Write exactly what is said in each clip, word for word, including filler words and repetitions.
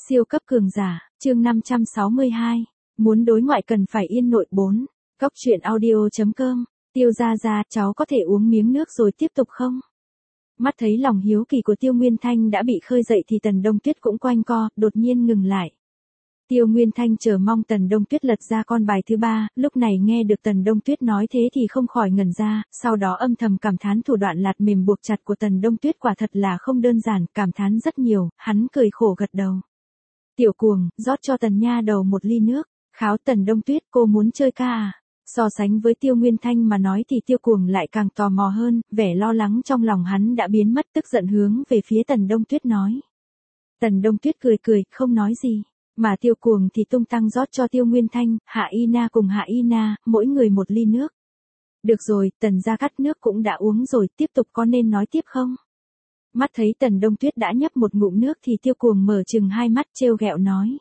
Siêu cấp cường giả, chương năm trăm sáu mươi hai. Muốn đối ngoại cần phải yên nội bốn. Cốc truyện audio.com. Tiêu gia gia, cháu có thể uống miếng nước rồi tiếp tục không? Mắt thấy lòng hiếu kỳ của Tiêu Nguyên Thanh đã bị khơi dậy thì Tần Đông Tuyết cũng quanh co, đột nhiên ngừng lại. Tiêu Nguyên Thanh chờ mong Tần Đông Tuyết lật ra con bài thứ ba, lúc này nghe được Tần Đông Tuyết nói thế thì không khỏi ngẩn ra, sau đó âm thầm cảm thán thủ đoạn lạt mềm buộc chặt của Tần Đông Tuyết quả thật là không đơn giản, cảm thán rất nhiều, hắn cười khổ gật đầu. Tiểu cuồng, rót cho Tần nha đầu một ly nước, kháo Tần Đông Tuyết, cô muốn chơi ca à? So sánh với Tiêu Nguyên Thanh mà nói thì Tiêu Cuồng lại càng tò mò hơn, vẻ lo lắng trong lòng hắn đã biến mất, tức giận hướng về phía Tần Đông Tuyết nói. Tần Đông Tuyết cười cười, không nói gì, mà Tiêu Cuồng thì tung tăng rót cho Tiêu Nguyên Thanh, Hạ Y Na cùng Hạ Y Na, mỗi người một ly nước. Được rồi, Tần gia cắt nước cũng đã uống rồi, tiếp tục có nên nói tiếp không? Mắt thấy Tần Đông Tuyết đã nhấp một ngụm nước thì Tiêu Cuồng mở chừng hai mắt trêu ghẹo nói.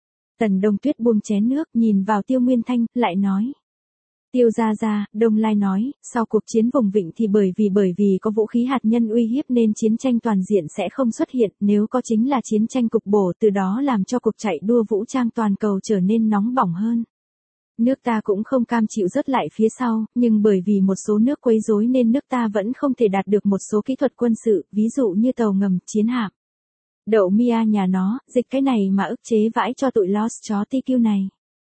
Tần Đông Tuyết buông chén nước, nhìn vào Tiêu Nguyên Thanh, lại nói. Tiêu gia gia, Đông Lai nói, sau cuộc chiến vùng vịnh thì bởi vì bởi vì có vũ khí hạt nhân uy hiếp nên chiến tranh toàn diện sẽ không xuất hiện, nếu có chính là chiến tranh cục bổ, từ đó làm cho cuộc chạy đua vũ trang toàn cầu trở nên nóng bỏng hơn. Nước ta cũng không cam chịu rớt lại phía sau, nhưng bởi vì một số nước quấy rối nên nước ta vẫn không thể đạt được một số kỹ thuật quân sự, ví dụ như tàu ngầm, chiến hạm. Đậu Mia nhà nó, dịch cái này mà ức chế vãi cho tụi Lost chó ti kiu này.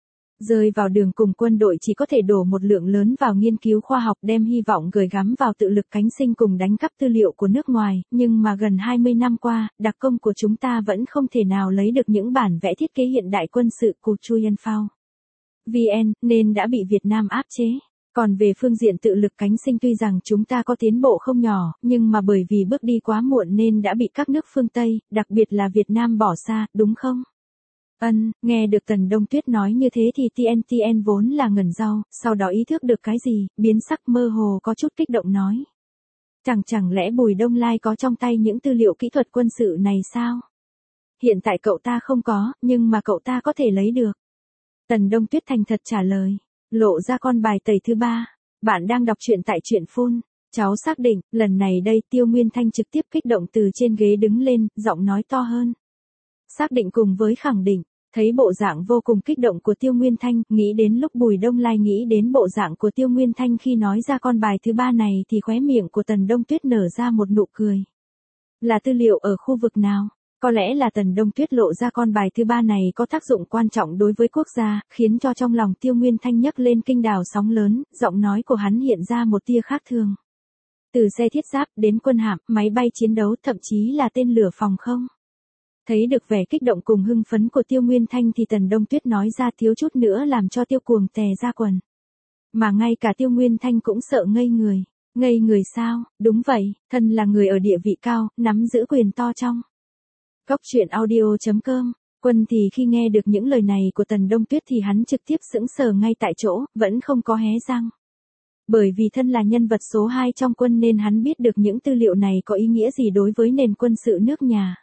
Rơi vào đường cùng quân đội chỉ có thể đổ một lượng lớn vào nghiên cứu khoa học, đem hy vọng gửi gắm vào tự lực cánh sinh cùng đánh cắp tư liệu của nước ngoài, nhưng mà gần hai mươi năm qua, đặc công của chúng ta vẫn không thể nào lấy được những bản vẽ thiết kế hiện đại quân sự của Chuyen Phao. vê en, nên đã bị Việt Nam áp chế. Còn về phương diện tự lực cánh sinh tuy rằng chúng ta có tiến bộ không nhỏ, nhưng mà bởi vì bước đi quá muộn nên đã bị các nước phương Tây, đặc biệt là Việt Nam bỏ xa, đúng không? Ân, nghe được Tần Đông Tuyết nói như thế thì tê en tê en vốn là ngẩn rau, sau đó ý thức được cái gì, biến sắc mơ hồ có chút kích động nói. Chẳng chẳng lẽ Bùi Đông Lai có trong tay những tư liệu kỹ thuật quân sự này sao? Hiện tại cậu ta không có, nhưng mà cậu ta có thể lấy được. Tần Đông Tuyết thành thật trả lời, lộ ra con bài tẩy thứ ba. Bạn đang đọc truyện tại truyện phun. Cháu xác định, lần này đây Tiêu Nguyên Thanh trực tiếp kích động từ trên ghế đứng lên, giọng nói to hơn. Xác định cùng với khẳng định. Thấy bộ dạng vô cùng kích động của Tiêu Nguyên Thanh, nghĩ đến lúc Bùi Đông Lai nghĩ đến bộ dạng của Tiêu Nguyên Thanh khi nói ra con bài thứ ba này thì khóe miệng của Tần Đông Tuyết nở ra một nụ cười. Là tư liệu ở khu vực nào? Có lẽ là Tần Đông Tuyết lộ ra con bài thứ ba này có tác dụng quan trọng đối với quốc gia, khiến cho trong lòng Tiêu Nguyên Thanh nhấc lên kinh đào sóng lớn, giọng nói của hắn hiện ra một tia khác thường. Từ xe thiết giáp đến quân hạm, máy bay chiến đấu, thậm chí là tên lửa phòng không. Thấy được vẻ kích động cùng hưng phấn của Tiêu Nguyên Thanh thì Tần Đông Tuyết nói ra thiếu chút nữa làm cho Tiêu Cuồng tè ra quần. Mà ngay cả Tiêu Nguyên Thanh cũng sợ ngây người. Ngây người sao? Đúng vậy, thân là người ở địa vị cao, nắm giữ quyền to trong. Cốc truyện audio.com. Quân thì khi nghe được những lời này của Tần Đông Tuyết thì hắn trực tiếp sững sờ ngay tại chỗ, vẫn không có hé răng. Bởi vì thân là nhân vật số hai trong quân nên hắn biết được những tư liệu này có ý nghĩa gì đối với nền quân sự nước nhà.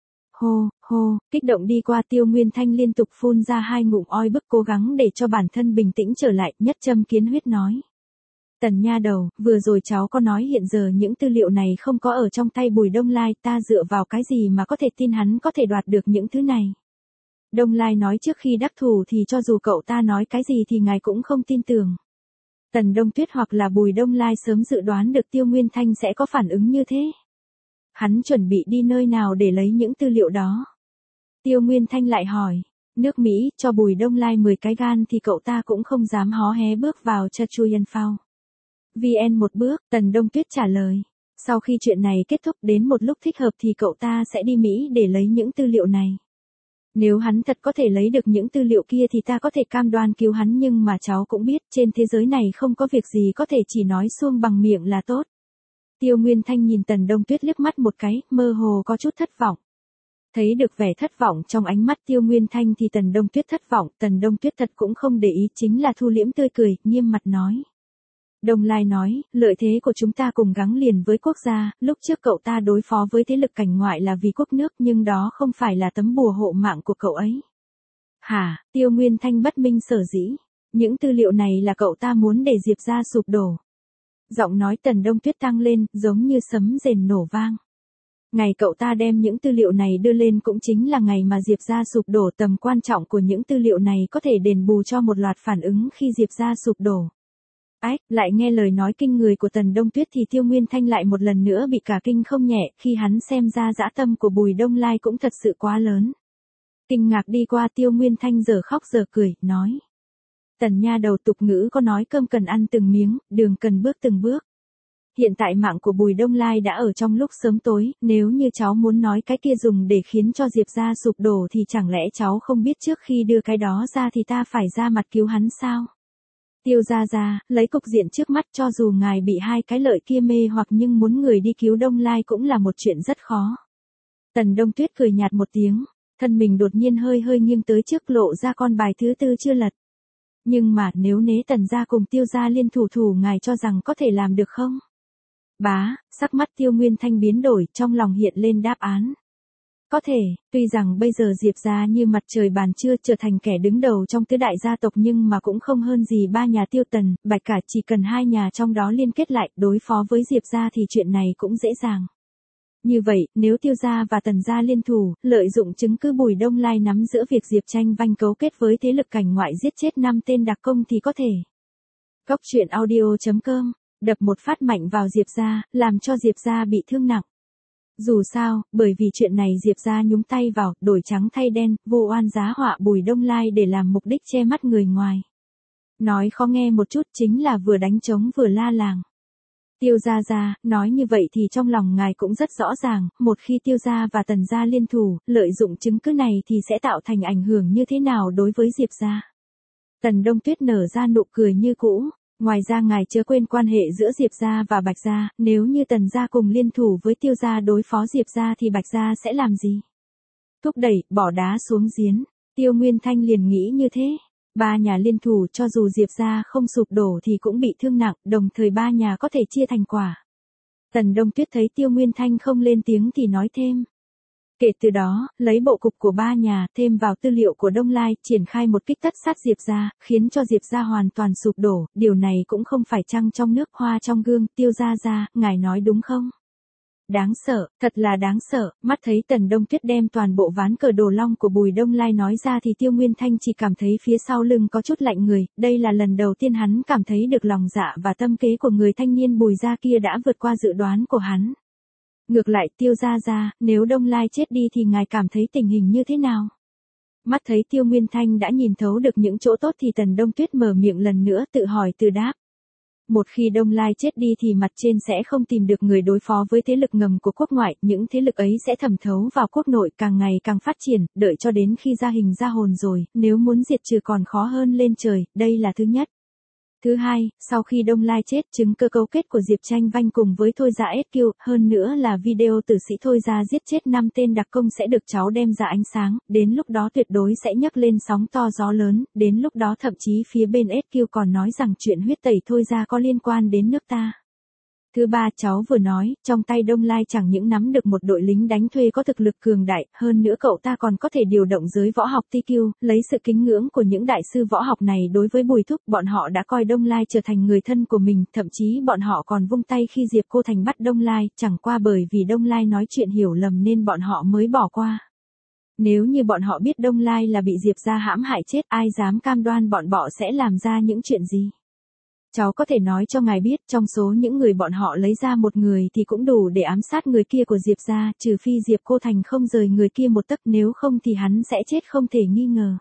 Hô, hô, kích động đi qua Tiêu Nguyên Thanh liên tục phun ra hai ngụm oi bức cố gắng để cho bản thân bình tĩnh trở lại, nhất châm kiến huyết nói. Tần nha đầu, vừa rồi cháu có nói hiện giờ những tư liệu này không có ở trong tay Bùi Đông Lai, ta dựa vào cái gì mà có thể tin hắn có thể đoạt được những thứ này. Đông Lai nói trước khi đắc thủ thì cho dù cậu ta nói cái gì thì ngài cũng không tin tưởng. Tần Đông Tuyết hoặc là Bùi Đông Lai sớm dự đoán được Tiêu Nguyên Thanh sẽ có phản ứng như thế. Hắn chuẩn bị đi nơi nào để lấy những tư liệu đó? Tiêu Nguyên Thanh lại hỏi, nước Mỹ cho Bùi Đông Lai mười cái gan thì cậu ta cũng không dám hó hé bước vào cho Chuyen Phao. vê en một bước, Tần Đông Tuyết trả lời. Sau khi chuyện này kết thúc đến một lúc thích hợp thì cậu ta sẽ đi Mỹ để lấy những tư liệu này. Nếu hắn thật có thể lấy được những tư liệu kia thì ta có thể cam đoan cứu hắn, nhưng mà cháu cũng biết trên thế giới này không có việc gì có thể chỉ nói suông bằng miệng là tốt. Tiêu Nguyên Thanh nhìn Tần Đông Tuyết liếc mắt một cái, mơ hồ có chút thất vọng. Thấy được vẻ thất vọng trong ánh mắt Tiêu Nguyên Thanh thì Tần Đông Tuyết thất vọng, Tần Đông Tuyết thật cũng không để ý, chính là thu liễm tươi cười, nghiêm mặt nói. Đông Lai nói, lợi thế của chúng ta cùng gắng liền với quốc gia, lúc trước cậu ta đối phó với thế lực cảnh ngoại là vì quốc nước, nhưng đó không phải là tấm bùa hộ mạng của cậu ấy. Hả? Tiêu Nguyên Thanh bất minh sở dĩ. Những tư liệu này là cậu ta muốn để Diệp gia sụp đổ. Giọng nói Tần Đông Tuyết tăng lên, giống như sấm rền nổ vang. Ngày cậu ta đem những tư liệu này đưa lên cũng chính là ngày mà Diệp gia sụp đổ, tầm quan trọng của những tư liệu này có thể đền bù cho một loạt phản ứng khi Diệp gia sụp đổ. Ách, lại nghe lời nói kinh người của Tần Đông Tuyết thì Tiêu Nguyên Thanh lại một lần nữa bị cả kinh không nhẹ, khi hắn xem ra dã tâm của Bùi Đông Lai cũng thật sự quá lớn. Kinh ngạc đi qua, Tiêu Nguyên Thanh giờ khóc giờ cười, nói. Tần nha đầu, tục ngữ có nói cơm cần ăn từng miếng, đường cần bước từng bước. Hiện tại mạng của Bùi Đông Lai đã ở trong lúc sớm tối, nếu như cháu muốn nói cái kia dùng để khiến cho Diệp gia sụp đổ thì chẳng lẽ cháu không biết trước khi đưa cái đó ra thì ta phải ra mặt cứu hắn sao? Tiêu gia gia, lấy cục diện trước mắt, cho dù ngài bị hai cái lợi kia mê hoặc nhưng muốn người đi cứu Đông Lai cũng là một chuyện rất khó. Tần Đông Tuyết cười nhạt một tiếng, thân mình đột nhiên hơi hơi nghiêng tới trước, lộ ra con bài thứ tư chưa lật. Nhưng mà nếu Nế Tần gia cùng Tiêu gia liên thủ thủ, ngài cho rằng có thể làm được không? Bá, sắc mắt Tiêu Nguyên Thanh biến đổi, trong lòng hiện lên đáp án. Có thể, tuy rằng bây giờ Diệp gia như mặt trời bàn trưa, trở thành kẻ đứng đầu trong tứ đại gia tộc, nhưng mà cũng không hơn gì ba nhà Tiêu Tần, Bạch cả, chỉ cần hai nhà trong đó liên kết lại, đối phó với Diệp gia thì chuyện này cũng dễ dàng. Như vậy, nếu Tiêu gia và Tần gia liên thủ, lợi dụng chứng cứ Bùi Đông Lai nắm giữ việc Diệp Tranh Vanh cấu kết với thế lực cảnh ngoại giết chết năm tên đặc công thì có thể. Cốc truyện audio chấm com, đập một phát mạnh vào Diệp gia, làm cho Diệp gia bị thương nặng. Dù sao, bởi vì chuyện này Diệp gia nhúng tay vào, đổi trắng thay đen, vô oan giá họa Bùi Đông Lai để làm mục đích che mắt người ngoài. Nói khó nghe một chút chính là vừa đánh trống vừa la làng. Tiêu gia gia, nói như vậy thì trong lòng ngài cũng rất rõ ràng, một khi Tiêu gia và Tần gia liên thủ, lợi dụng chứng cứ này thì sẽ tạo thành ảnh hưởng như thế nào đối với Diệp gia. Tần Đông Tuyết nở ra nụ cười như cũ. Ngoài ra ngài chớ quên quan hệ giữa Diệp gia và Bạch gia, nếu như Tần gia cùng liên thủ với Tiêu gia đối phó Diệp gia thì Bạch gia sẽ làm gì? Thúc đẩy, bỏ đá xuống giếng, Tiêu Nguyên Thanh liền nghĩ như thế. Ba nhà liên thủ, cho dù Diệp gia không sụp đổ thì cũng bị thương nặng, đồng thời ba nhà có thể chia thành quả. Tần Đông Tuyết thấy Tiêu Nguyên Thanh không lên tiếng thì nói thêm. Kể từ đó, lấy bộ cục của ba nhà, thêm vào tư liệu của Đông Lai, triển khai một kích tất sát Diệp gia, khiến cho Diệp gia hoàn toàn sụp đổ, điều này cũng không phải trăng trong nước hoa trong gương, Tiêu gia gia, ngài nói đúng không? Đáng sợ, thật là đáng sợ, mắt thấy Tần Đông Tuyết đem toàn bộ ván cờ đồ long của Bùi Đông Lai nói ra thì Tiêu Nguyên Thanh chỉ cảm thấy phía sau lưng có chút lạnh người, đây là lần đầu tiên hắn cảm thấy được lòng dạ và tâm kế của người thanh niên Bùi gia kia đã vượt qua dự đoán của hắn. Ngược lại, Tiêu gia gia, nếu Đông Lai chết đi thì ngài cảm thấy tình hình như thế nào? Mắt thấy Tiêu Nguyên Thanh đã nhìn thấu được những chỗ tốt thì Tần Đông Tuyết mở miệng lần nữa, tự hỏi tự đáp. Một khi Đông Lai chết đi thì mặt trên sẽ không tìm được người đối phó với thế lực ngầm của quốc ngoại, những thế lực ấy sẽ thẩm thấu vào quốc nội, càng ngày càng phát triển, đợi cho đến khi ra hình ra hồn rồi, nếu muốn diệt trừ còn khó hơn lên trời, đây là thứ nhất. Thứ hai, sau khi Đông Lai chết, chứng cơ cấu kết của Diệp Tranh Vanh cùng với Thôi Gia ét quy, hơn nữa là video tử sĩ Thôi Gia giết chết năm tên đặc công sẽ được cháu đem ra ánh sáng, đến lúc đó tuyệt đối sẽ nhấc lên sóng to gió lớn, đến lúc đó thậm chí phía bên ét quy còn nói rằng chuyện huyết tẩy Thôi Gia có liên quan đến nước ta. Thứ ba, cháu vừa nói, trong tay Đông Lai chẳng những nắm được một đội lính đánh thuê có thực lực cường đại, hơn nữa cậu ta còn có thể điều động giới võ học tê quy, lấy sự kính ngưỡng của những đại sư võ học này đối với Bùi Thúc, bọn họ đã coi Đông Lai trở thành người thân của mình, thậm chí bọn họ còn vung tay khi Diệp Cô Thành bắt Đông Lai, chẳng qua bởi vì Đông Lai nói chuyện hiểu lầm nên bọn họ mới bỏ qua. Nếu như bọn họ biết Đông Lai là bị Diệp gia hãm hại chết, ai dám cam đoan bọn họ sẽ làm ra những chuyện gì? Cháu có thể nói cho ngài biết, trong số những người bọn họ lấy ra một người thì cũng đủ để ám sát người kia của Diệp gia, trừ phi Diệp Cô Thành không rời người kia một tấc, nếu không thì hắn sẽ chết không thể nghi ngờ.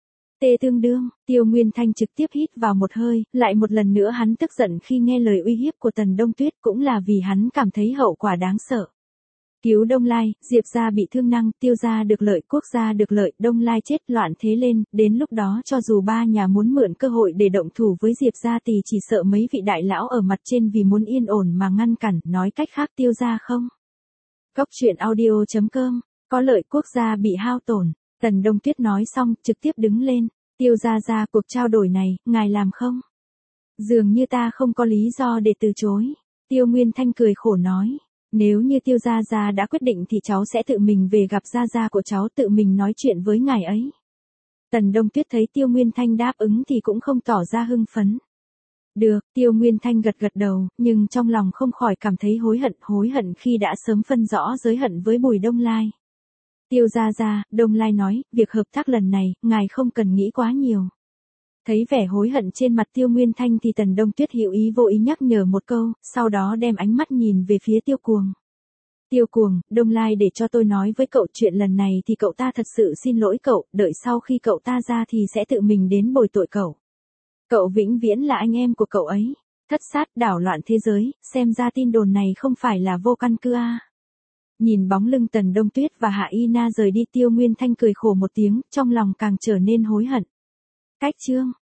Tê tương đương, Tiêu Nguyên Thanh trực tiếp hít vào một hơi, lại một lần nữa hắn tức giận khi nghe lời uy hiếp của Tần Đông Tuyết, cũng là vì hắn cảm thấy hậu quả đáng sợ. Cứu Đông Lai, Diệp gia bị thương năng, Tiêu gia được lợi, quốc gia được lợi, Đông Lai chết, loạn thế lên, đến lúc đó cho dù ba nhà muốn mượn cơ hội để động thủ với Diệp gia thì chỉ sợ mấy vị đại lão ở mặt trên vì muốn yên ổn mà ngăn cản, nói cách khác Tiêu gia không. Cốc truyện audio chấm com, có lợi quốc gia bị hao tổn, Tần Đông Tuyết nói xong, trực tiếp đứng lên, Tiêu gia gia, cuộc trao đổi này, ngài làm không? Dường như ta không có lý do để từ chối, Tiêu Nguyên Thanh cười khổ nói. Nếu như Tiêu gia gia đã quyết định thì cháu sẽ tự mình về gặp gia gia của cháu, tự mình nói chuyện với ngài ấy. Tần Đông Tuyết thấy Tiêu Nguyên Thanh đáp ứng thì cũng không tỏ ra hưng phấn. Được, Tiêu Nguyên Thanh gật gật đầu, nhưng trong lòng không khỏi cảm thấy hối hận, hối hận khi đã sớm phân rõ giới hận với Bùi Đông Lai. Tiêu gia gia, Đông Lai nói, việc hợp tác lần này, ngài không cần nghĩ quá nhiều. Thấy vẻ hối hận trên mặt Tiêu Nguyên Thanh thì Tần Đông Tuyết hữu ý vô ý nhắc nhở một câu, sau đó đem ánh mắt nhìn về phía Tiêu Cuồng. Tiêu Cuồng, Đông Lai để cho tôi nói với cậu chuyện lần này thì cậu ta thật sự xin lỗi cậu, đợi sau khi cậu ta ra thì sẽ tự mình đến bồi tội cậu. Cậu vĩnh viễn là anh em của cậu ấy. Thất sát đảo loạn thế giới, xem ra tin đồn này không phải là vô căn cứ a. Nhìn bóng lưng Tần Đông Tuyết và Hạ Y Na rời đi, Tiêu Nguyên Thanh cười khổ một tiếng, trong lòng càng trở nên hối hận. Cách chương